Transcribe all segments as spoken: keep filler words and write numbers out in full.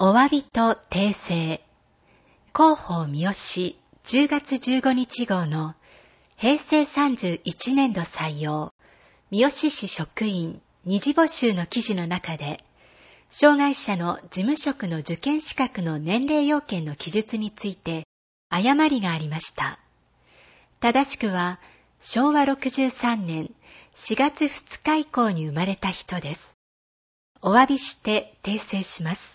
お詫びと訂正。広報三好じゅうがつじゅうごにち号のへいせいさんじゅういちねんど採用三好市職員二次募集の記事の中で、障害者の事務職の受験資格の年齢要件の記述について誤りがありました。正しくはしょうわろくじゅうさんねんしがつふつか以降に生まれた人です。お詫びして訂正します。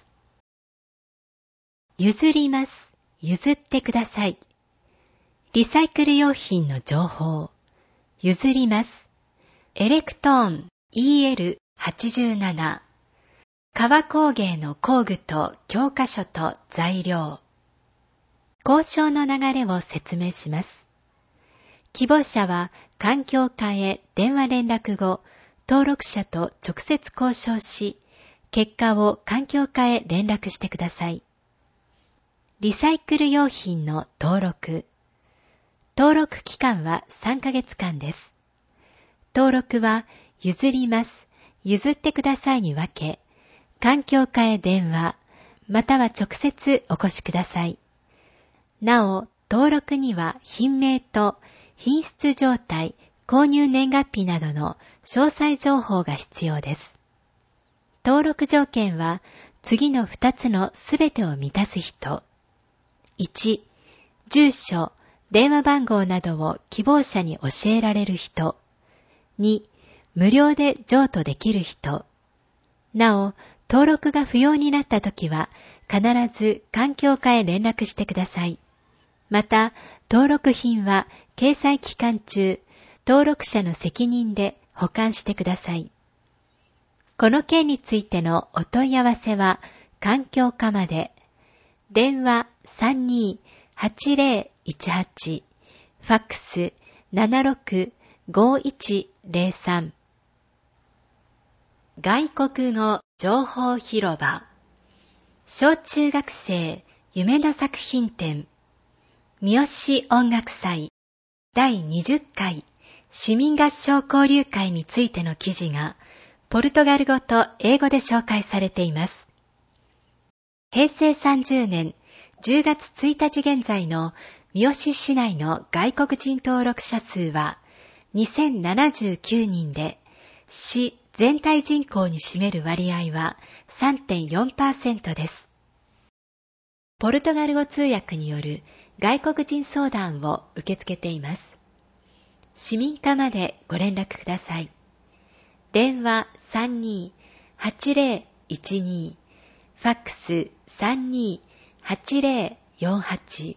譲ります。譲ってください。リサイクル用品の情報。譲ります。エレクトーン イーエルはちじゅうなな。革工芸の工具と教科書と材料。交渉の流れを説明します。希望者は環境課へ電話連絡後、登録者と直接交渉し、結果を環境課へ連絡してください。リサイクル用品の登録。登録期間はさんかげつかんです。登録は譲ります、譲ってくださいに分け、環境課へ電話、または直接お越しください。なお、登録には品名と品質状態、購入年月日などの詳細情報が必要です。登録条件は次のふたつのすべてを満たす人。いち、住所、電話番号などを希望者に教えられる人。に、無料で譲渡できる人。なお、登録が不要になったときは必ず環境課へ連絡してください。また、登録品は掲載期間中、登録者の責任で保管してください。この件についてのお問い合わせは環境課まで。電話 さんにーはちぜろいちはち、ファックス ななろくごいちぜろさん。外国語情報広場。小中学生夢の作品展。三好音楽祭だいにじゅっかい市民合唱交流会についての記事がポルトガル語と英語で紹介されています。へいせいさんじゅうねんじゅうがつついたち現在の三好市内の外国人登録者数はにせんななじゅうきゅうにんで、市全体人口に占める割合は さんてんよんパーセント です。ポルトガル語通訳による外国人相談を受け付けています。市民課までご連絡ください。電話 さんにーはちぜろいちに、ファックス さんにーはちぜろよんはち。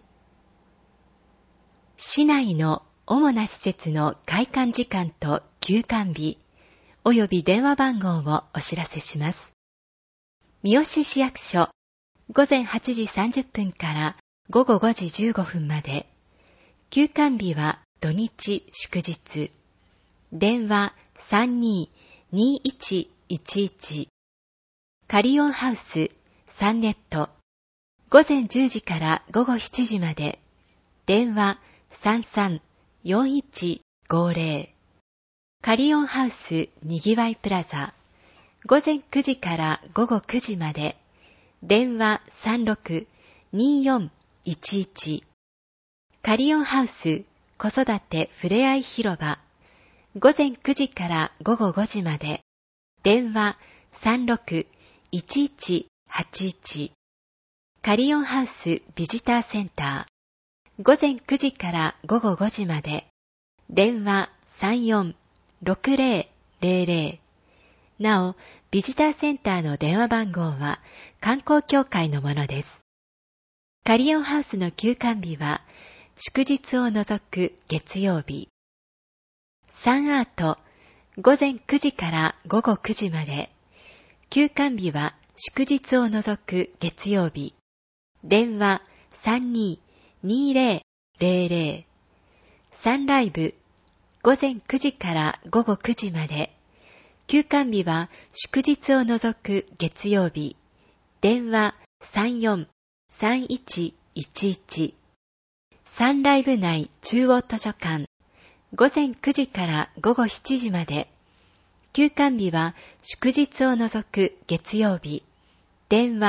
市内の主な施設の開館時間と休館日、および電話番号をお知らせします。三好市役所、ごぜんはちじさんじゅっぷんからごごごじじゅうごふんまで。休館日は土日祝日。電話 さんにーにいちいちいち。カリオンハウスさんネット。ごぜんじゅうじからごごしちじまで。電話 さんさんよんいちごぜろ。カリオンハウスにぎわいプラザ。ごぜんくじからごごくじまで。電話 さんろくによんいちいち。カリオンハウス子育てふれあい広場。ごぜんくじからごごごじまで。電話 さんろくいちいちはちいち。カリオンハウスビジターセンター。ごぜんくじからごごごじまで。電話 さんよんろくぜろぜろぜろ。なお、ビジターセンターの電話番号は観光協会のものです。カリオンハウスの休館日は祝日を除く月曜日。サンアート、ごぜんくじからごごくじまで。休館日は祝日を除く月曜日。電話 さんにーにぜろぜろぜろ。サンライブ、ごぜんくじからごごくじまで。休館日は祝日を除く月曜日。電話 さんよんさんいちいちいち。サンライブ内中央図書館。ごぜんくじからごごしちじまで。休館日は祝日を除く月曜日。電話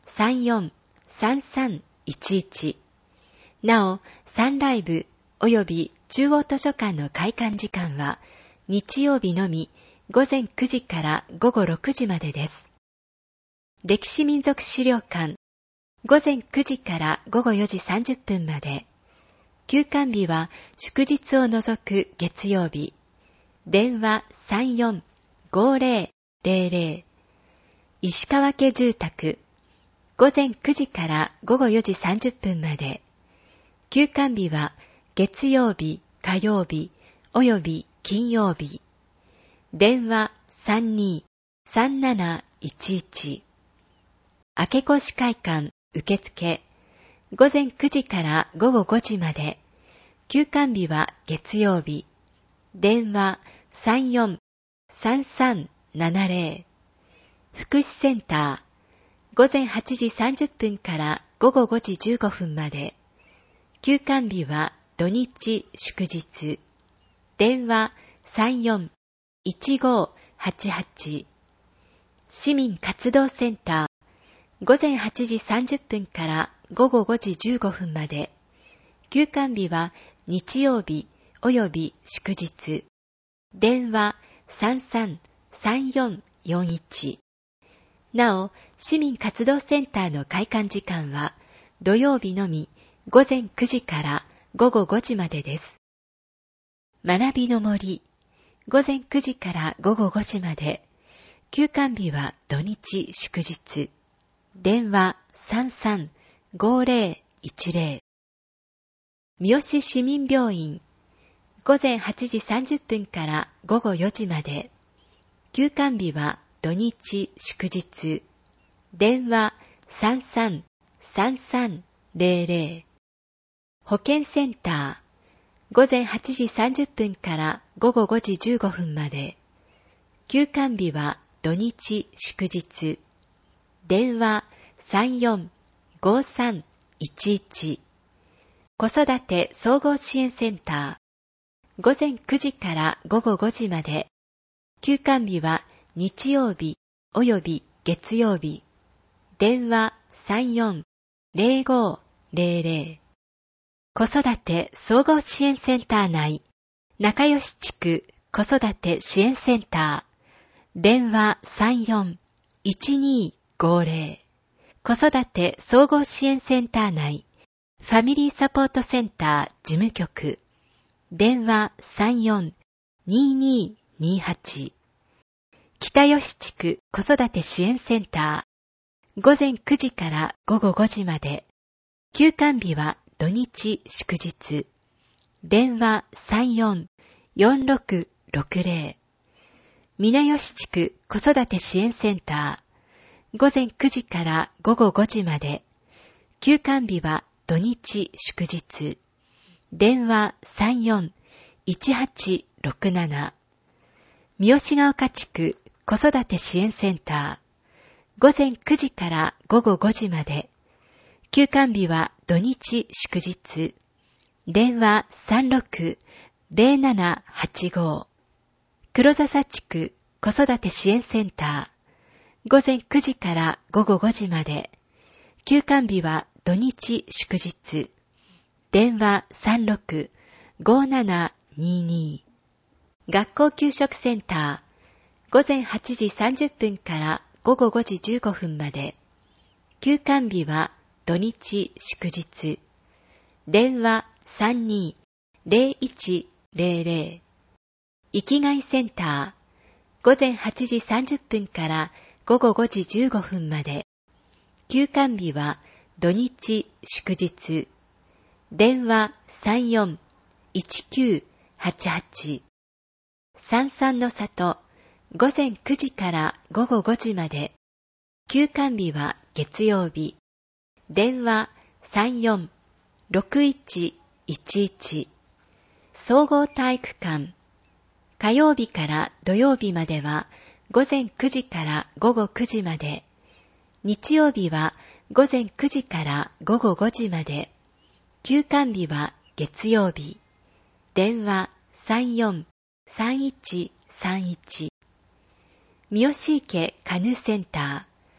さんよん さんさんいちいち。なお、サンライブ及び中央図書館の開館時間は日曜日のみ午前くじから午後ろくじまでです。歴史民族資料館、午前くじから午後よじさんじゅっぷんまで。休館日は祝日を除く月曜日。電話 さんよん ごぜろぜろぜろ。石川家住宅、午前くじから午後よじさんじゅっぷんまで。休館日は月曜日、火曜日、および金曜日。電話 さんにーさんなないちいち。明越会館受付、午前くじから午後ごじまで。休館日は月曜日。電話 さんよん さんさんななぜろ。福祉センター、午前はちじさんじゅっぷんから午後ごじじゅうごふんまで。休館日は土日祝日。電話 さんよん いちごはちはち。市民活動センター、午前はちじさんじゅっぷんから午後ごじじゅうごふんまで。休館日は日曜日および祝日。電話 さんさんさんよんよんいち。なお、市民活動センターの開館時間は土曜日のみ午前くじから午後ごじまでです。学びの森、午前くじから午後ごじまで。休館日は土日祝日。電話 さんさんごぜろいちぜろ。三好市民病院、午前はちじさんじゅっぷんから午後よじまで。休館日は土日祝日。電話 さんさんさんさんぜろぜろ。保健センター、午前はちじさんじゅっぷんから午後ごじじゅうごふんまで。休館日は土日祝日。電話 さんよん ごさん いちいち。子育て総合支援センター、午前くじから午後ごじまで。休館日は日曜日および月曜日。電話 さんよん ぜろご ぜろぜろ。子育て総合支援センター内、仲良し地区子育て支援センター、電話 さんよん いちにごぜろ。子育て総合支援センター内、ファミリーサポートセンター事務局、電話 さんよん にーにーにーはち。北吉地区子育て支援センター、午前くじから午後ごじまで。休館日は土日祝日。電話 さんよん よんろくろくぜろ。皆吉地区子育て支援センター、午前くじから午後ごじまで。休館日は土日祝日。電話 さんよん いちはちろくなな。三好ヶ丘地区子育て支援センター、午前くじから午後ごじまで。休館日は土日祝日。電話 さんろく ぜろななはちご。黒笹地区子育て支援センター、午前くじから午後ごじまで。休館日は土日祝日。電話 さんろく ごななにーにー。学校給食センター、午前はちじさんじゅっぷんから午後ごじじゅうごふんまで。休館日は土日祝日。電話 さんにーぜろいちぜろぜろ。生きがいセンター、午前はちじさんじゅっぷんから午後ごじじゅうごふんまで。休館日は土日祝日。電話 さんよん いちきゅうはちはち。三三の里、午前くじから午後ごじまで。休館日は月曜日。電話 さんよん ろくいちいちいち。総合体育館、火曜日から土曜日までは午前くじから午後くじまで。日曜日は午前くじから午後ごじまで。休館日は月曜日。電話 さんよん さんいちさんいち。三好池カヌーセンター、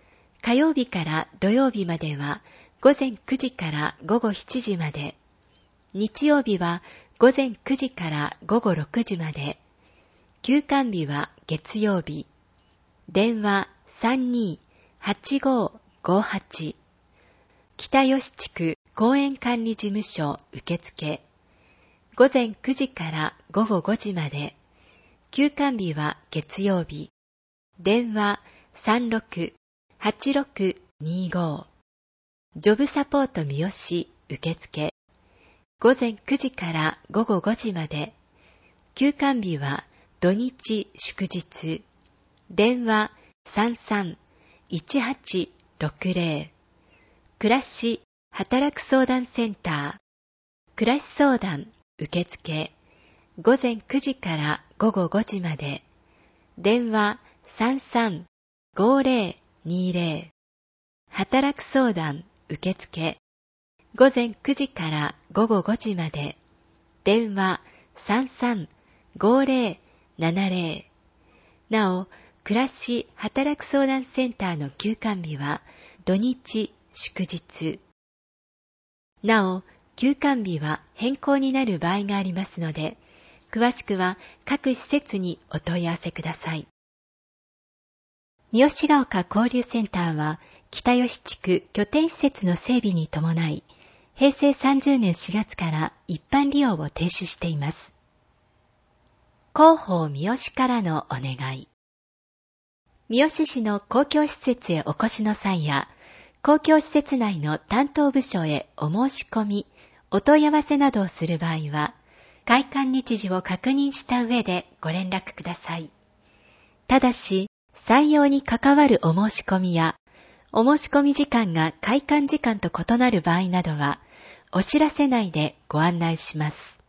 火曜日から土曜日までは午前くじから午後しちじまで、日曜日は午前くじから午後ろくじまで、休館日は月曜日、電話 さんにーはちごーごーはち、北吉地区公園管理事務所受付、午前くじから午後ごじまで、休館日は月曜日、電話 さんろくはちろくにーごー、ジョブサポート三好受付、午前くじから午後ごじまで、休館日は土日祝日、電話 さんさんいちはちろくぜろ、暮らし働く相談センター、暮らし相談受付、午前くじから午後ごじまで、電話 さんさんごぜろにぜろ、働く相談受付、午前くじから午後ごじまで、電話 さんさんごぜろななぜろ、なお、暮らし働く相談センターの休館日は土日祝日。なお、休館日は変更になる場合がありますので、詳しくは各施設にお問い合わせください。三好ヶ丘交流センターは、北吉地区拠点施設の整備に伴い、へいせいさんじゅうねんしがつから一般利用を停止しています。広報三好からのお願い。三好市の公共施設へお越しの際や、公共施設内の担当部署へお申し込み、お問い合わせなどをする場合は、開館日時を確認した上でご連絡ください。ただし、採用に関わるお申し込みや、お申し込み時間が開館時間と異なる場合などは、お知らせ内でご案内します。